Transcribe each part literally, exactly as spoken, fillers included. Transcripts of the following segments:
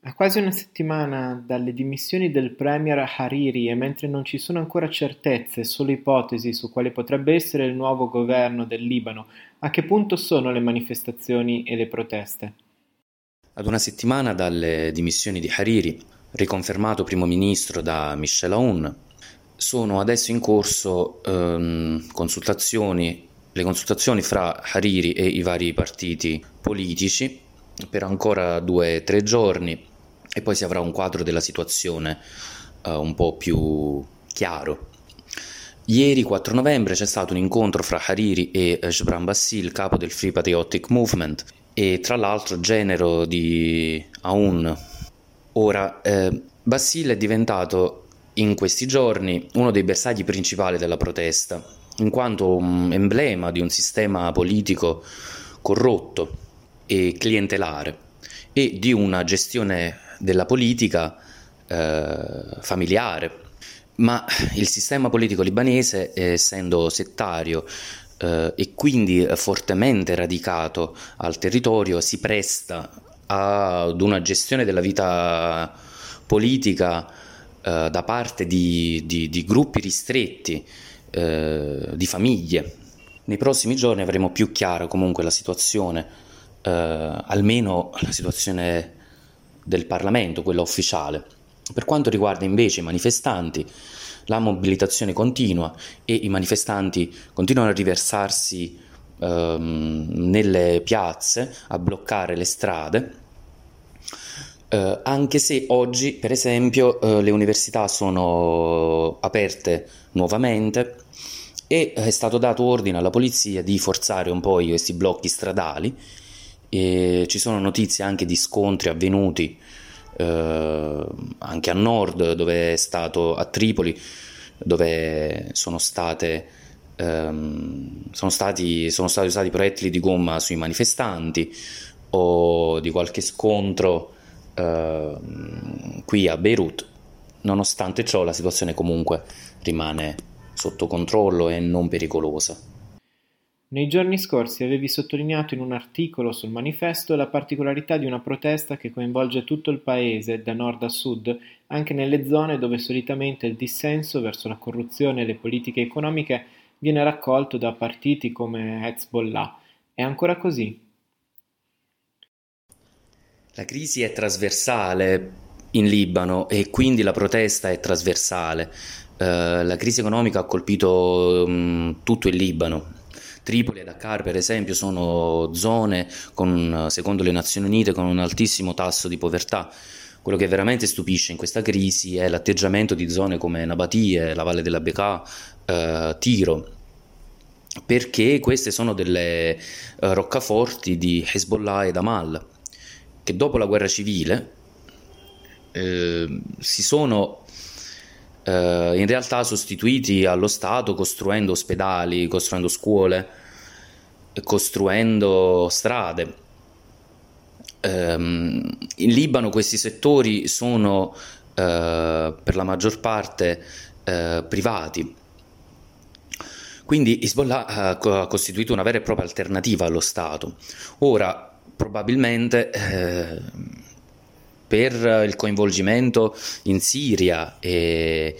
A quasi una settimana dalle dimissioni del premier Hariri e mentre non ci sono ancora certezze, solo ipotesi su quale potrebbe essere il nuovo governo del Libano, a che punto sono le manifestazioni e le proteste? Ad una settimana dalle dimissioni di Hariri, riconfermato primo ministro da Michel Aoun, sono adesso in corso ehm, consultazioni, le consultazioni fra Hariri e i vari partiti politici per ancora due o tre giorni e poi si avrà un quadro della situazione eh, un po' più chiaro. Ieri, quattro novembre, c'è stato un incontro fra Hariri e Gebran Bassil, capo del Free Patriotic Movement, e tra l'altro genero di Aoun. Ora, eh, Bassil è diventato in questi giorni uno dei bersagli principali della protesta, in quanto un emblema di un sistema politico corrotto e clientelare e di una gestione della politica eh, familiare. Ma il sistema politico libanese, essendo settario eh, e quindi fortemente radicato al territorio, si presta ad una gestione della vita politica eh, da parte di, di, di gruppi ristretti, eh, di famiglie. Nei prossimi giorni avremo più chiara comunque la situazione, eh, almeno la situazione del Parlamento, quella ufficiale. Per quanto riguarda invece i manifestanti, la mobilitazione continua e i manifestanti continuano a riversarsi ehm, nelle piazze, a bloccare le strade, eh, anche se oggi, per esempio, eh, le università sono aperte nuovamente e è stato dato ordine alla polizia di forzare un po' questi blocchi stradali e ci sono notizie anche di scontri avvenuti Uh, anche a nord, dove è stato a Tripoli, dove sono state um, sono stati sono stati usati proiettili di gomma sui manifestanti, o di qualche scontro uh, qui a Beirut. Nonostante ciò, la situazione comunque rimane sotto controllo e non pericolosa. Nei giorni scorsi avevi sottolineato in un articolo sul manifesto la particolarità di una protesta che coinvolge tutto il paese, da nord a sud, anche nelle zone dove solitamente il dissenso verso la corruzione e le politiche economiche viene raccolto da partiti come Hezbollah. È ancora così? La crisi è trasversale in Libano e quindi la protesta è trasversale. Uh, la crisi economica ha colpito um, tutto il Libano. Tripoli e Dakar, per esempio, sono zone, con, secondo le Nazioni Unite, con un altissimo tasso di povertà. Quello che veramente stupisce in questa crisi è l'atteggiamento di zone come Nabatie, la Valle della Bekaa, eh, Tiro, perché queste sono delle eh, roccaforti di Hezbollah ed Amal, che dopo la guerra civile eh, si sono Uh, in realtà sostituiti allo Stato, costruendo ospedali, costruendo scuole, costruendo strade. Um, in Libano questi settori sono uh, per la maggior parte uh, privati. Quindi Hezbollah ha costituito una vera e propria alternativa allo Stato. Ora, probabilmente eh, per il coinvolgimento in Siria e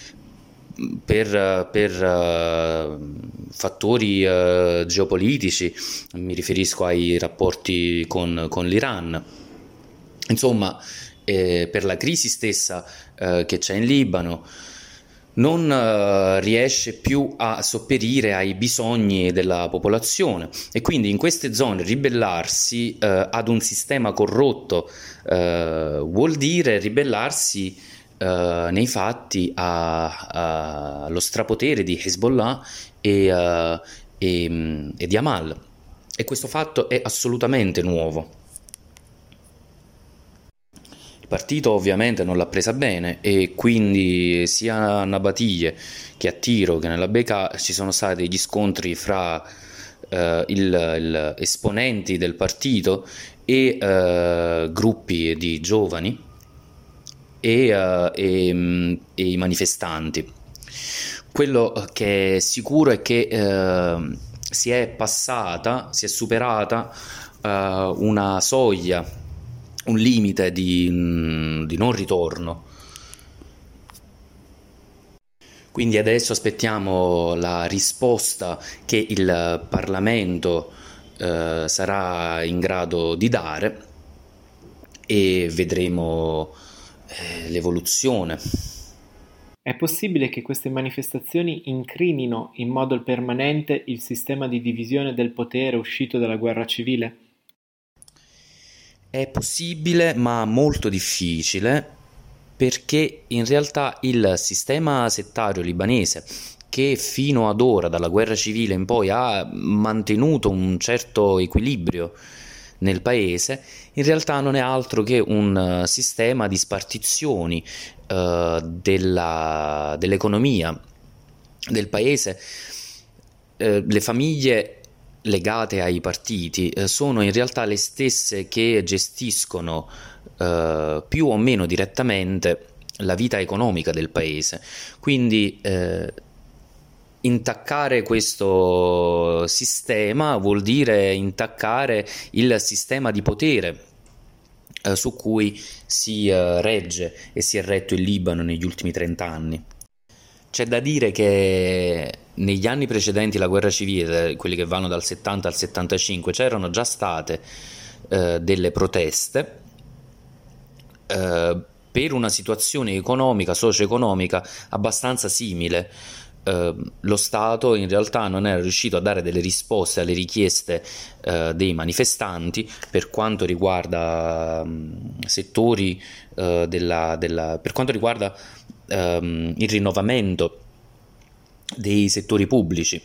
per, per uh, fattori uh, geopolitici, mi riferisco ai rapporti con, con l'Iran, insomma, eh, per la crisi stessa uh, che c'è in Libano, non uh, riesce più a sopperire ai bisogni della popolazione e quindi in queste zone ribellarsi uh, ad un sistema corrotto uh, vuol dire ribellarsi uh, nei fatti allo strapotere di Hezbollah e, uh, e, e di Amal, e questo fatto è assolutamente nuovo. Il partito ovviamente non l'ha presa bene e quindi sia a Nabatie che a Tiro che nella Bekaa ci sono stati degli scontri fra eh, il, il esponenti del partito e eh, gruppi di giovani e, eh, e, e i manifestanti. Quello che è sicuro è che eh, si è passata, si è superata eh, una soglia un limite di, di non ritorno. Quindi adesso aspettiamo la risposta che il Parlamento eh, sarà in grado di dare e vedremo eh, l'evoluzione. È possibile che queste manifestazioni incrinino in modo permanente il sistema di divisione del potere uscito dalla guerra civile? È possibile, ma molto difficile, perché in realtà il sistema settario libanese, che fino ad ora, dalla guerra civile in poi, ha mantenuto un certo equilibrio nel paese, in realtà non è altro che un sistema di spartizioni eh, della, dell'economia del paese. Eh, le famiglie legate ai partiti eh, sono in realtà le stesse che gestiscono eh, più o meno direttamente la vita economica del paese. Quindi eh, intaccare questo sistema vuol dire intaccare il sistema di potere eh, su cui si eh, regge e si è retto il Libano negli ultimi trenta anni. C'è da dire che negli anni precedenti la guerra civile, quelli che vanno dal settanta al settantacinque, c'erano già state eh, delle proteste eh, per una situazione economica, socio-economica abbastanza simile. Eh, lo Stato in realtà non era riuscito a dare delle risposte alle richieste eh, dei manifestanti per quanto riguarda mh, settori eh, della, della, per quanto riguarda ehm, il rinnovamento dei settori pubblici.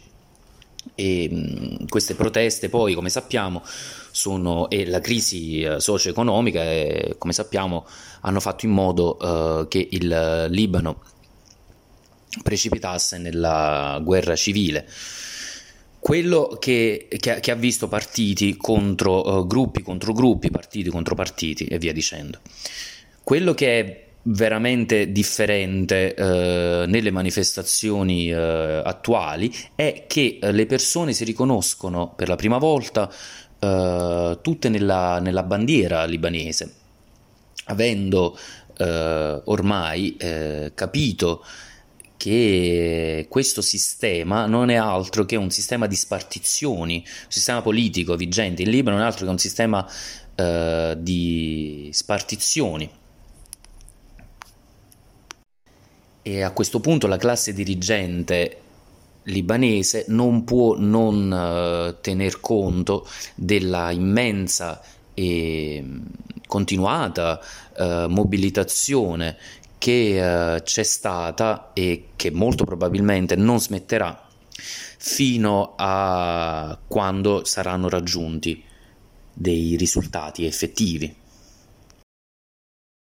E mh, queste proteste poi, come sappiamo, sono, e la crisi eh, socio-economica, eh, come sappiamo, hanno fatto in modo eh, che il Libano precipitasse nella guerra civile. Quello che, che, che ha visto partiti contro uh, gruppi contro gruppi, partiti contro partiti e via dicendo. Quello che è veramente differente uh, nelle manifestazioni uh, attuali è che uh, le persone si riconoscono per la prima volta uh, tutte nella, nella bandiera libanese, avendo uh, ormai uh, capito che questo sistema non è altro che un sistema di spartizioni, un sistema politico vigente in Libano non è altro che un sistema eh, di spartizioni. E a questo punto la classe dirigente libanese non può non eh, tener conto della immensa e continuata eh, mobilitazione che uh, c'è stata e che molto probabilmente non smetterà fino a quando saranno raggiunti dei risultati effettivi.